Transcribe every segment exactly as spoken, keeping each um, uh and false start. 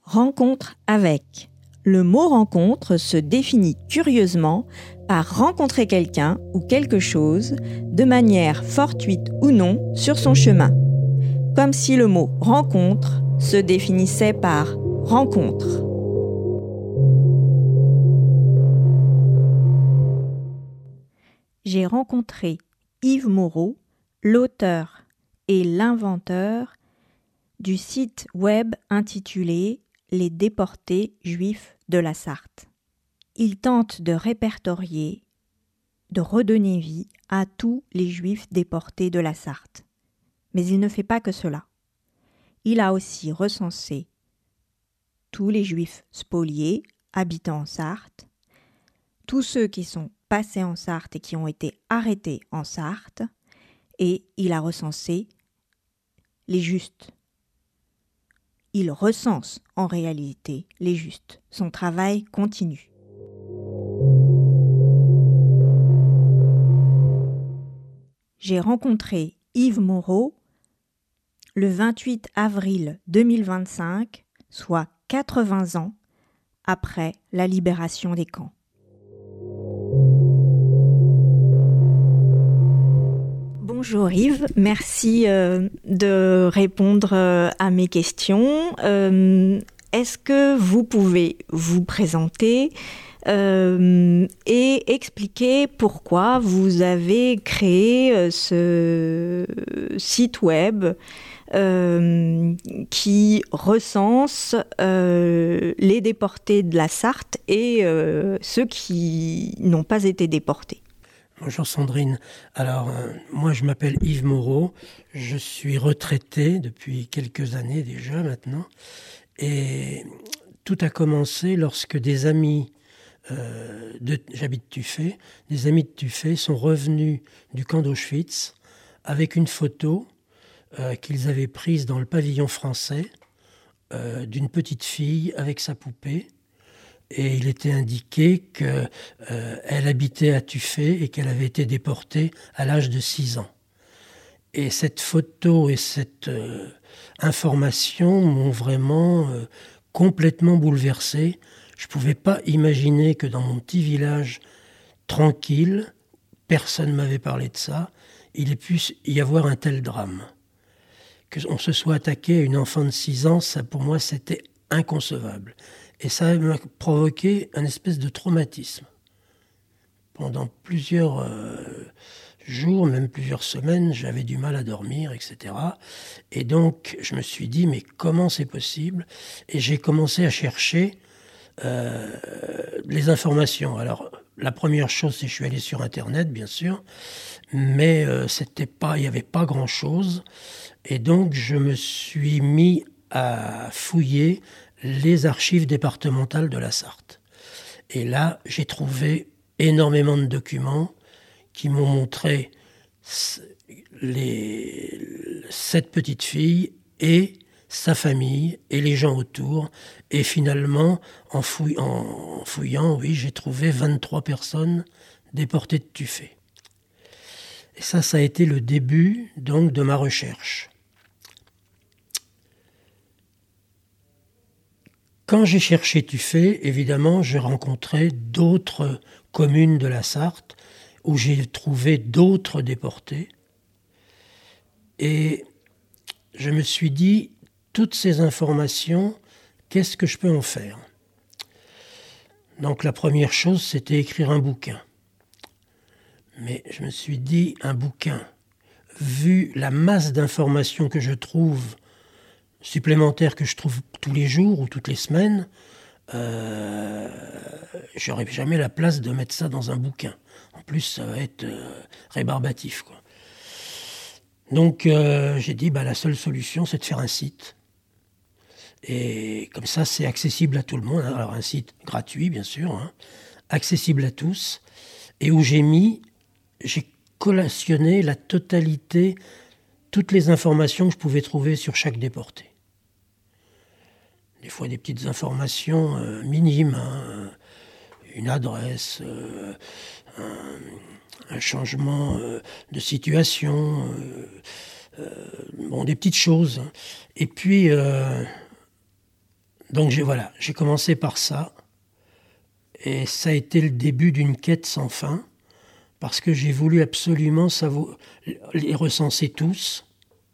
Rencontre avec. Le mot rencontre se définit curieusement par rencontrer quelqu'un ou quelque chose de manière fortuite ou non sur son chemin. Comme si le mot rencontre se définissait par rencontre. J'ai rencontré Yves Moreau, l'auteur et l'inventeur du site web intitulé « Les déportés juifs de la Sarthe ». Il tente de répertorier, de redonner vie à tous les juifs déportés de la Sarthe. Mais il ne fait pas que cela. Il a aussi recensé tous les juifs spoliés habitant en Sarthe, tous ceux qui sont passés en Sarthe et qui ont été arrêtés en Sarthe, et il a recensé les justes. Il recense en réalité les justes. Son travail continue. J'ai rencontré Yves Moreau le vingt-huit avril deux mille vingt-cinq, soit quatre-vingts ans après la libération des camps. Bonjour Yves, merci euh, de répondre euh, à mes questions. Euh, est-ce que vous pouvez vous présenter euh, et expliquer pourquoi vous avez créé euh, ce site web euh, qui recense euh, les déportés de la Sarthe et euh, ceux qui n'ont pas été déportés? Bonjour Sandrine. Alors, euh, moi je m'appelle Yves Moreau, je suis retraité depuis quelques années déjà maintenant, et tout a commencé lorsque des amis, euh, de, j'habite Tuffet, des amis de Tuffet sont revenus du camp d'Auschwitz avec une photo euh, qu'ils avaient prise dans le pavillon français euh, d'une petite fille avec sa poupée. Et il était indiqué qu'elle euh, habitait à Tuffet et qu'elle avait été déportée à l'âge de six ans. Et cette photo et cette euh, information m'ont vraiment euh, complètement bouleversé. Je ne pouvais pas imaginer que dans mon petit village tranquille, personne ne m'avait parlé de ça, il ait pu y avoir un tel drame. Qu'on se soit attaqué à une enfant de six ans, ça pour moi c'était inconcevable. Et ça m'a provoqué un espèce de traumatisme. Pendant plusieurs euh, jours, même plusieurs semaines, j'avais du mal à dormir, et cetera. Et donc, je me suis dit, mais comment c'est possible ? Et j'ai commencé à chercher euh, les informations. Alors, la première chose, c'est que je suis allé sur Internet, bien sûr, mais euh, c'était pas, il n'y avait pas grand-chose. Et donc, je me suis mis à fouiller les archives départementales de la Sarthe. Et là, j'ai trouvé énormément de documents qui m'ont montré les, cette petite fille et sa famille et les gens autour. Et finalement, en, fouille, en fouillant, oui, j'ai trouvé vingt-trois personnes déportées de Tuffet. Et ça, ça a été le début donc de ma recherche. Quand j'ai cherché Tuffet, évidemment, j'ai rencontré d'autres communes de la Sarthe où j'ai trouvé d'autres déportés. Et je me suis dit, toutes ces informations, qu'est-ce que je peux en faire ? Donc la première chose, c'était écrire un bouquin. Mais je me suis dit, un bouquin, vu la masse d'informations que je trouve, supplémentaires que je trouve tous les jours ou toutes les semaines, euh, j'aurais jamais la place de mettre ça dans un bouquin. En plus, ça va être euh, rébarbatif, quoi. Donc, euh, j'ai dit, bah, la seule solution, c'est de faire un site. Et comme ça, c'est accessible à tout le monde. Alors, un site gratuit, bien sûr, hein, accessible à tous, et où j'ai mis, j'ai collationné la totalité, toutes les informations que je pouvais trouver sur chaque déporté. Des fois des petites informations euh, minimes, hein, une adresse, euh, un, un changement euh, de situation, euh, euh, bon, des petites choses. Et puis, euh, Donc j'ai, voilà, j'ai commencé par ça, et ça a été le début d'une quête sans fin, parce que j'ai voulu absolument savoir, les recenser tous.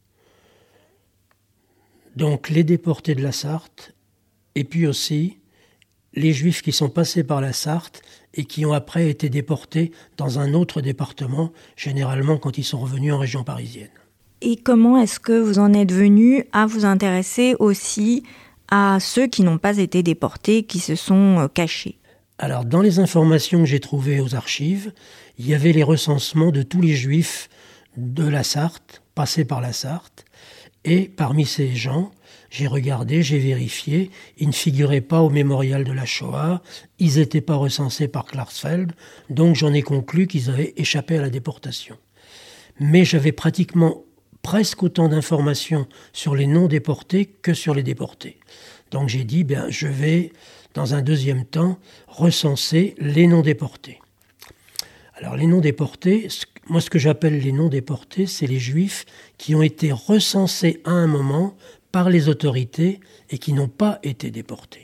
Donc les déportés de la Sarthe, et puis aussi les Juifs qui sont passés par la Sarthe et qui ont après été déportés dans un autre département, généralement quand ils sont revenus en région parisienne. Et comment est-ce que vous en êtes venu à vous intéresser aussi à ceux qui n'ont pas été déportés, qui se sont cachés ? Alors, dans les informations que j'ai trouvées aux archives, il y avait les recensements de tous les Juifs de la Sarthe, passés par la Sarthe, et parmi ces gens, j'ai regardé, j'ai vérifié, ils ne figuraient pas au mémorial de la Shoah, ils n'étaient pas recensés par Klarsfeld, donc j'en ai conclu qu'ils avaient échappé à la déportation. Mais j'avais pratiquement presque autant d'informations sur les non-déportés que sur les déportés. Donc j'ai dit, ben, je vais, dans un deuxième temps, recenser les non-déportés. Alors les non-déportés, moi ce que j'appelle les non-déportés, c'est les Juifs qui ont été recensés à un moment par les autorités et qui n'ont pas été déportés.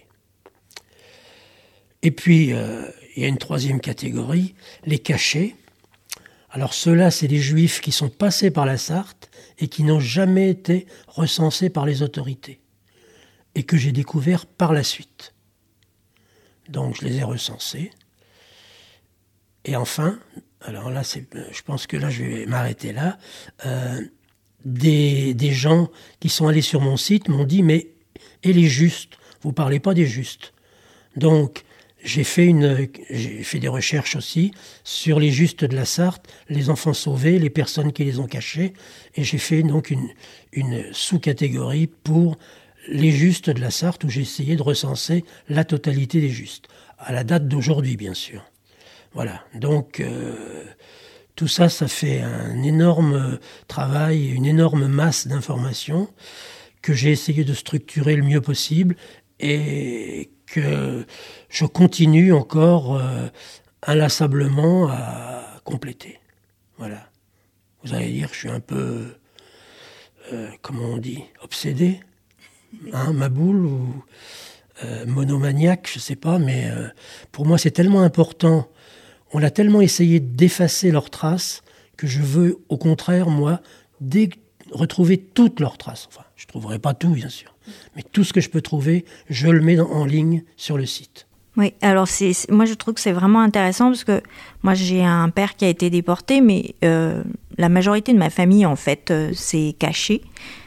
Et puis, euh, il y a une troisième catégorie, les cachés. Alors ceux-là, c'est des Juifs qui sont passés par la Sarthe et qui n'ont jamais été recensés par les autorités et que j'ai découverts par la suite. Donc je les ai recensés. Et enfin, alors là, c'est, je pense que là, je vais m'arrêter là, euh, des, des gens qui sont allés sur mon site m'ont dit, mais et les justes, vous ne parlez pas des justes. Donc, j'ai fait, une, j'ai fait des recherches aussi sur les justes de la Sarthe, les enfants sauvés, les personnes qui les ont cachés, et j'ai fait donc une, une sous-catégorie pour les justes de la Sarthe, où j'ai essayé de recenser la totalité des justes, à la date d'aujourd'hui, bien sûr. Voilà, donc euh, tout ça, ça fait un énorme travail, une énorme masse d'informations que j'ai essayé de structurer le mieux possible et que je continue encore euh, inlassablement à compléter. Voilà. Vous allez dire que je suis un peu, euh, comment on dit, obsédé, hein, maboule ou euh, monomaniaque, je ne sais pas, mais euh, pour moi c'est tellement important. On a tellement essayé d'effacer leurs traces que je veux, au contraire, moi, dé- retrouver toutes leurs traces. Enfin, je ne trouverai pas tout, bien sûr. Mais tout ce que je peux trouver, je le mets en ligne sur le site. Oui, alors c'est, c'est, moi je trouve que c'est vraiment intéressant parce que moi j'ai un père qui a été déporté, mais euh, la majorité de ma famille, en fait, euh, s'est cachée.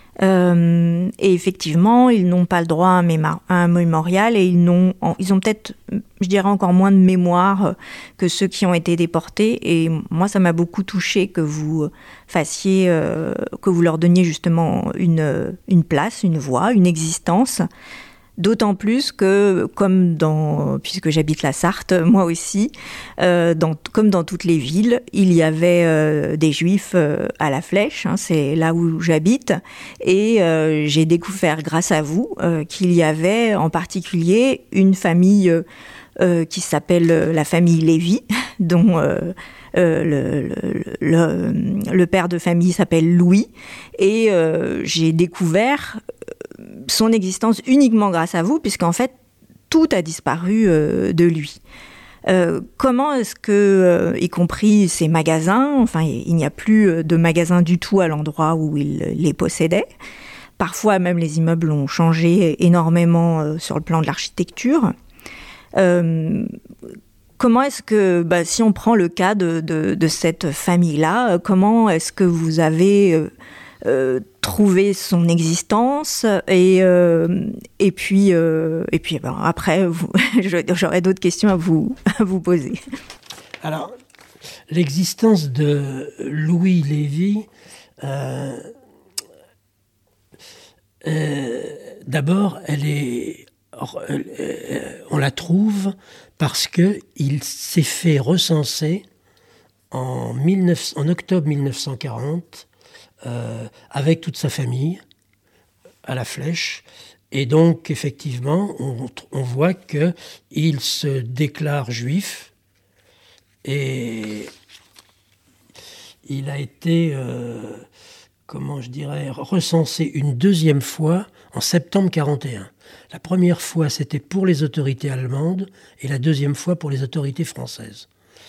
Euh, et effectivement, ils n'ont pas le droit à un, méma- à un mémorial et ils, n'ont, ils ont peut-être, je dirais, encore moins de mémoire que ceux qui ont été déportés. Et moi, ça m'a beaucoup touchée que vous fassiez, euh, que vous leur donniez justement une, une place, une voix, une existence. D'autant plus que, comme dans, puisque j'habite la Sarthe, moi aussi, euh, dans, comme dans toutes les villes, il y avait euh, des Juifs euh, à la Flèche, hein, c'est là où j'habite, et euh, j'ai découvert, grâce à vous, euh, qu'il y avait en particulier une famille euh, qui s'appelle la famille Lévy, dont euh, euh, le, le, le, le père de famille s'appelle Louis, et euh, j'ai découvert son existence uniquement grâce à vous, puisqu'en fait, tout a disparu euh, de lui. Euh, comment est-ce que, euh, y compris ses magasins, enfin, il n'y a plus de magasins du tout à l'endroit où il les possédait. Parfois, même, les immeubles ont changé énormément euh, sur le plan de l'architecture. Euh, comment est-ce que, bah, si on prend le cas de, de, de cette famille-là, euh, comment est-ce que vous avez... Euh, Euh, trouver son existence et euh, et puis euh, et puis ben, après vous, j'aurai d'autres questions à vous à vous poser. Alors l'existence de Louis Lévy, euh, euh, d'abord elle est euh, on la trouve parce que il s'est fait recenser en, mille neuf cents, en octobre mille neuf cent quarante. Euh, avec toute sa famille à la Flèche, et donc effectivement on, on voit qu'il se déclare juif et il a été euh, comment je dirais recensé une deuxième fois en septembre quarante et un. La première fois, c'était pour les autorités allemandes et la deuxième fois pour les autorités françaises.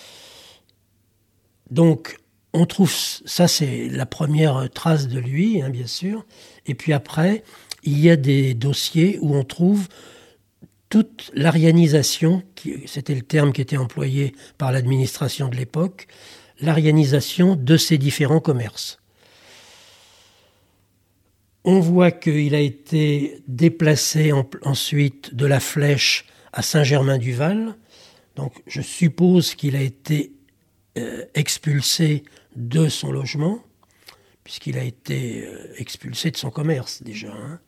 Donc, on trouve, ça c'est la première trace de lui, hein, bien sûr. Et puis après, il y a des dossiers où on trouve toute l'arianisation, qui, c'était le terme qui était employé par l'administration de l'époque, l'arianisation de ces différents commerces. On voit qu'il a été déplacé en, ensuite de la Flèche à Saint-Germain-du-Val. Donc je suppose qu'il a été euh, expulsé de son logement, puisqu'il a été euh, expulsé de son commerce déjà. Hein.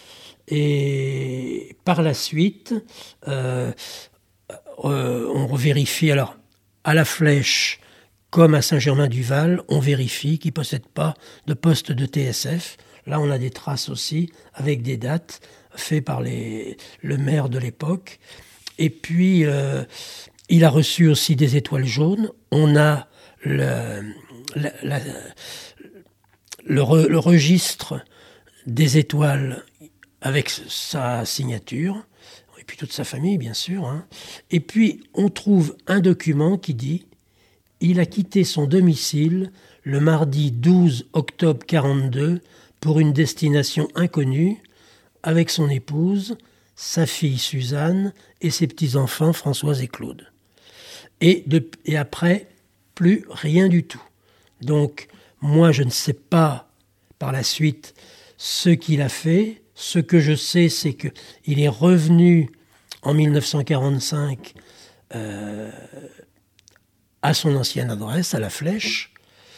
Et par la suite, euh, euh, on vérifie, alors à la Flèche comme à Saint-Germain-du-Val, on vérifie qu'il ne possède pas de poste de T S F. Là, on a des traces aussi, avec des dates, faites par les, le maire de l'époque. Et puis, euh, il a reçu aussi des étoiles jaunes. On a le, la, la, le, re, le registre des étoiles avec sa signature, et puis toute sa famille, bien sûr. Hein. Et puis, on trouve un document qui dit « Il a quitté son domicile le mardi douze octobre quarante-deux pour une destination inconnue, avec son épouse, sa fille Suzanne et ses petits-enfants Françoise et Claude. » Et, de, et après, plus rien du tout. Donc, moi, je ne sais pas, par la suite, ce qu'il a fait. Ce que je sais, c'est qu'il est revenu en mille neuf cent quarante-cinq euh, à son ancienne adresse, à la Flèche,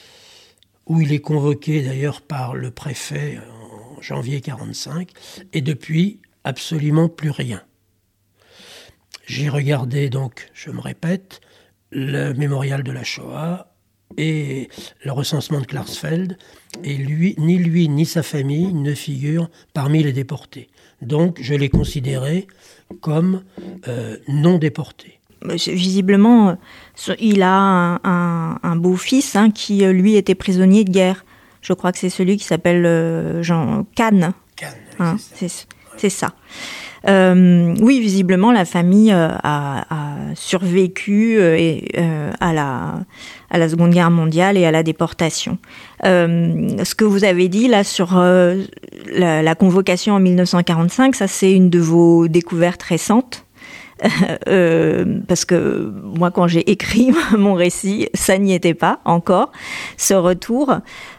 où il est convoqué d'ailleurs par le préfet en janvier quarante-cinq, et depuis, absolument plus rien. J'ai regardé donc, je me répète, le mémorial de la Shoah et le recensement de Klarsfeld, et lui, ni lui ni sa famille ne figurent parmi les déportés. Donc je l'ai considéré comme euh, non déporté. Visiblement, il a un, un, un beau-fils hein, qui, lui, était prisonnier de guerre. Je crois que c'est celui qui s'appelle euh, Jean Kahn. Kahn, hein, c'est ça. C'est, c'est ça. Euh, oui, visiblement, la famille euh, a, a survécu euh, et, euh, à, la, à la Seconde Guerre mondiale et à la déportation. Euh, ce que vous avez dit là sur euh, la, la convocation en mille neuf cent quarante-cinq, ça c'est une de vos découvertes récentes. Euh, parce que moi, quand j'ai écrit mon récit, ça n'y était pas encore, ce retour.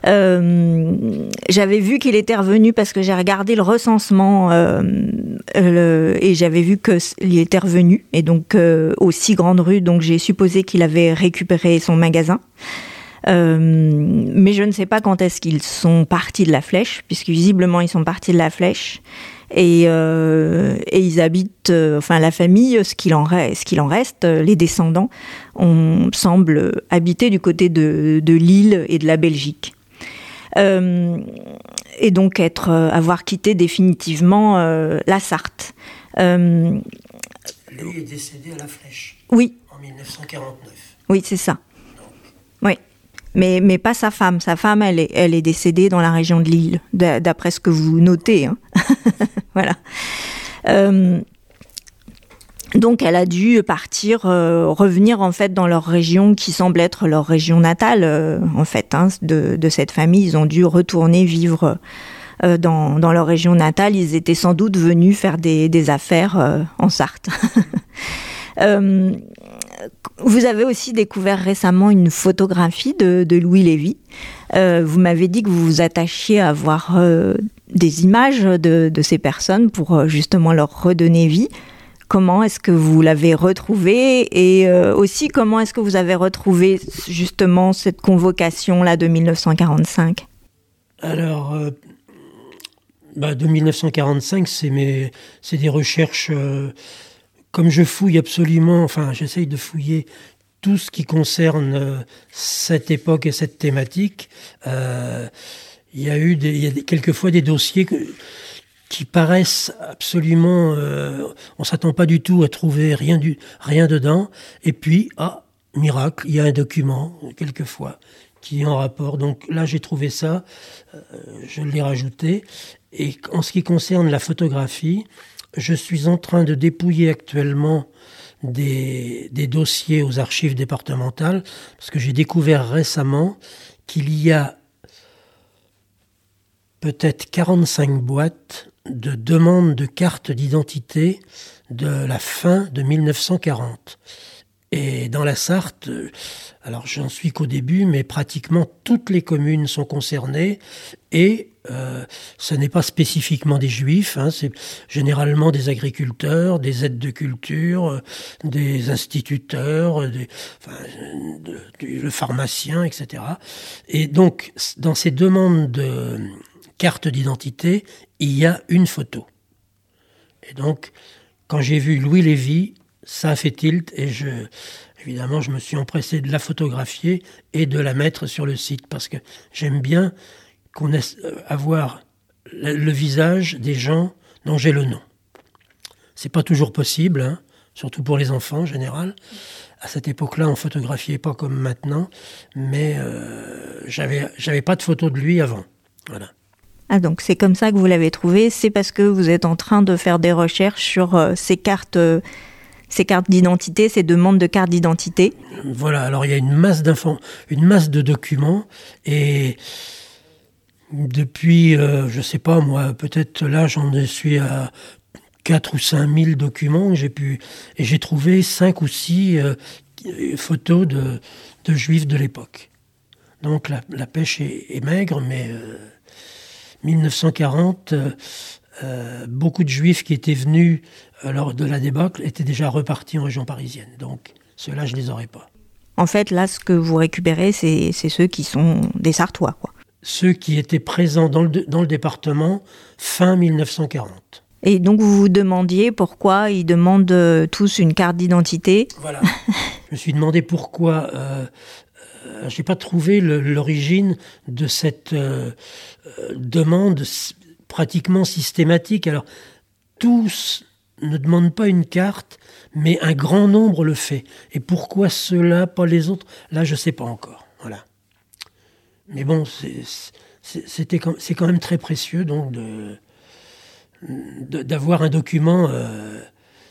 Euh, j'avais vu qu'il était revenu parce que j'ai regardé le recensement euh, le, et j'avais vu qu'il était revenu, et donc euh, aux six Grandes Rues, donc j'ai supposé qu'il avait récupéré son magasin. Euh, mais je ne sais pas quand est-ce qu'ils sont partis de la Flèche, puisque visiblement ils sont partis de la Flèche. Et, euh, et ils habitent, euh, enfin la famille, ce qu'il en reste, ce qu'il en reste, les descendants, on semble habiter du côté de, de l'île et de la Belgique. Euh, et donc être, euh, avoir quitté définitivement euh, la Sarthe. Euh, Lui est décédé à la Flèche. Oui. En mille neuf cent quarante-neuf. Oui, c'est ça. Donc. Oui. Mais, mais pas sa femme. Sa femme, elle est, elle est décédée dans la région de Lille, d'après ce que vous notez. Hein. Voilà. Euh, donc, elle a dû partir, euh, revenir en fait dans leur région qui semble être leur région natale, euh, en fait, hein, de, de cette famille. Ils ont dû retourner vivre euh, dans, dans leur région natale. Ils étaient sans doute venus faire des, des affaires euh, en Sarthe. euh, Vous avez aussi découvert récemment une photographie de, de Louis Lévy. Euh, vous m'avez dit que vous vous attachiez à voir euh, des images de, de ces personnes pour euh, justement leur redonner vie. Comment est-ce que vous l'avez retrouvé, et euh, aussi comment est-ce que vous avez retrouvé justement cette convocation-là de mille neuf cent quarante-cinq ? Alors, euh, bah, de mille neuf cent quarante-cinq, c'est, mes, c'est des recherches... Euh, Comme je fouille absolument, enfin j'essaye de fouiller tout ce qui concerne euh, cette époque et cette thématique, euh, il y a eu des, il y a des, quelquefois des dossiers que, qui paraissent absolument... Euh, on ne s'attend pas du tout à trouver rien, du, rien dedans. Et puis, ah, miracle, il y a un document, quelquefois, qui est en rapport. Donc là, j'ai trouvé ça, euh, je l'ai rajouté. Et en ce qui concerne la photographie, je suis en train de dépouiller actuellement des, des dossiers aux archives départementales, parce que j'ai découvert récemment qu'il y a peut-être quarante-cinq boîtes de demandes de cartes d'identité de la fin de mille neuf cent quarante. Et dans la Sarthe, alors j'en suis qu'au début, mais pratiquement toutes les communes sont concernées et euh, ce n'est pas spécifiquement des juifs, hein, c'est généralement des agriculteurs, des aides de culture, des instituteurs, des, enfin, de, de, le pharmacien, et cetera. Et donc, dans ces demandes de carte d'identité, il y a une photo. Et donc, quand j'ai vu Louis Lévy, ça a fait tilt et je, évidemment, je me suis empressé de la photographier et de la mettre sur le site parce que j'aime bien qu'on ait, avoir le, le visage des gens dont j'ai le nom. C'est pas toujours possible, hein, surtout pour les enfants en général. À cette époque-là, on photographiait pas comme maintenant, mais euh, j'avais, j'avais pas de photo de lui avant. Voilà. Ah, donc c'est comme ça que vous l'avez trouvé, c'est parce que vous êtes en train de faire des recherches sur euh, ces cartes. Euh, Ces cartes d'identité, ces demandes de cartes d'identité. Voilà, alors il y a une masse d'infos, une masse de documents et depuis, euh, je ne sais pas moi, peut-être là j'en suis à quatre ou cinq mille documents que j'ai pu, et j'ai trouvé cinq ou six euh, photos de, de juifs de l'époque. Donc la, la pêche est, est maigre, mais euh, mille neuf cent quarante, euh, euh, beaucoup de juifs qui étaient venus lors de la débâcle étaient déjà repartis en région parisienne. Donc ceux-là, je ne les aurais pas. En fait, là, ce que vous récupérez, c'est, c'est ceux qui sont des Sarthois, quoi. Ceux qui étaient présents dans le, dans le département fin mille neuf cent quarante. Et donc vous vous demandiez pourquoi ils demandent euh, tous une carte d'identité. Voilà. Je me suis demandé pourquoi. Euh, euh, je n'ai pas trouvé le, l'origine de cette euh, euh, demande pratiquement systématique. Alors, tous ne demandent pas une carte, mais un grand nombre le fait. Et pourquoi ceux-là, pas les autres? Là, je ne sais pas encore. Voilà. Mais bon, c'est, c'est, c'était, c'est quand même très précieux donc de, de, d'avoir un document euh,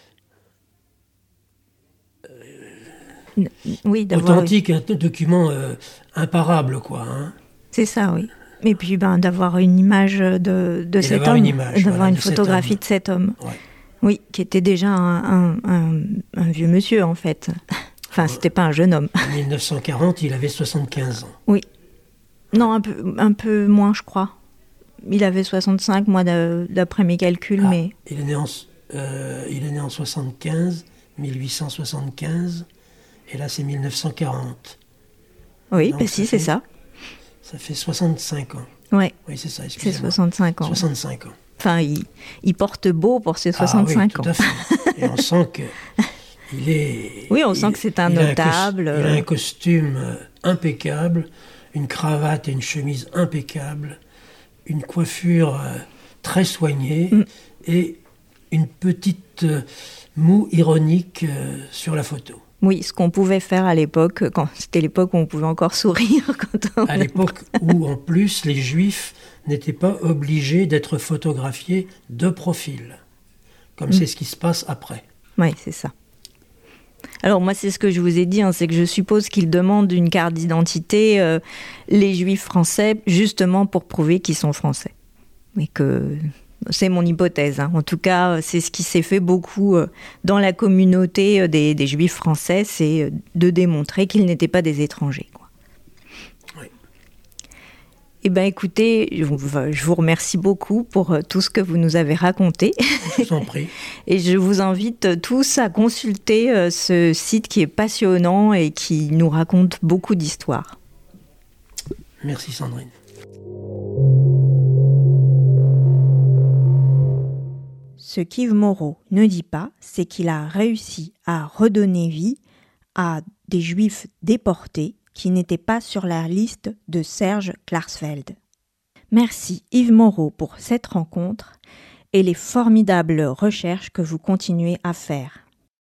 euh, oui, d'avoir authentique, un document euh, imparable, quoi. Hein. C'est ça, oui. Et puis ben, d'avoir une image de, de cet homme, image, d'avoir voilà, une de photographie cet de cet homme. Ouais. Oui, qui était déjà un, un, un, un vieux monsieur, en fait. Enfin, ouais. C'était pas un jeune homme. En mille neuf cent quarante, il avait soixante-quinze ans. Oui. Non, un peu, un peu moins, je crois. Il avait soixante-cinq, moi, d'après mes calculs, ah, mais... Il est né en, euh, il est né en soixante-quinze, mille huit cent soixante-quinze, et là, c'est mille neuf cent quarante. Oui, bah si, c'est ça. Ça fait soixante-cinq ans. Ouais. Oui, c'est ça, c'est soixante-cinq ans. soixante-cinq ans. Enfin, il, il porte beau pour ses soixante-cinq ah, oui, ans. Tout à fait. Et on sent que il est... Oui, on il, sent que c'est un il notable. A un, il a un costume impeccable, une cravate et une chemise impeccable, une coiffure très soignée mm. et une petite moue ironique sur la photo. Oui, ce qu'on pouvait faire à l'époque, quand c'était l'époque où on pouvait encore sourire. Quand on... À l'époque où, en plus, les Juifs n'étaient pas obligés d'être photographiés de profil, comme mmh. c'est ce qui se passe après. Oui, c'est ça. Alors moi, c'est ce que je vous ai dit, hein, c'est que je suppose qu'ils demandent une carte d'identité, euh, les Juifs français, justement pour prouver qu'ils sont français. Mais que... C'est mon hypothèse. Hein. En tout cas, c'est ce qui s'est fait beaucoup dans la communauté des, des Juifs français, c'est de démontrer qu'ils n'étaient pas des étrangers. Quoi. Oui. Eh bien, écoutez, je vous remercie beaucoup pour tout ce que vous nous avez raconté. Je vous en prie. Et je vous invite tous à consulter ce site qui est passionnant et qui nous raconte beaucoup d'histoires. Merci Sandrine. Ce qu'Yves Moreau ne dit pas, c'est qu'il a réussi à redonner vie à des Juifs déportés qui n'étaient pas sur la liste de Serge Klarsfeld. Merci Yves Moreau pour cette rencontre et les formidables recherches que vous continuez à faire.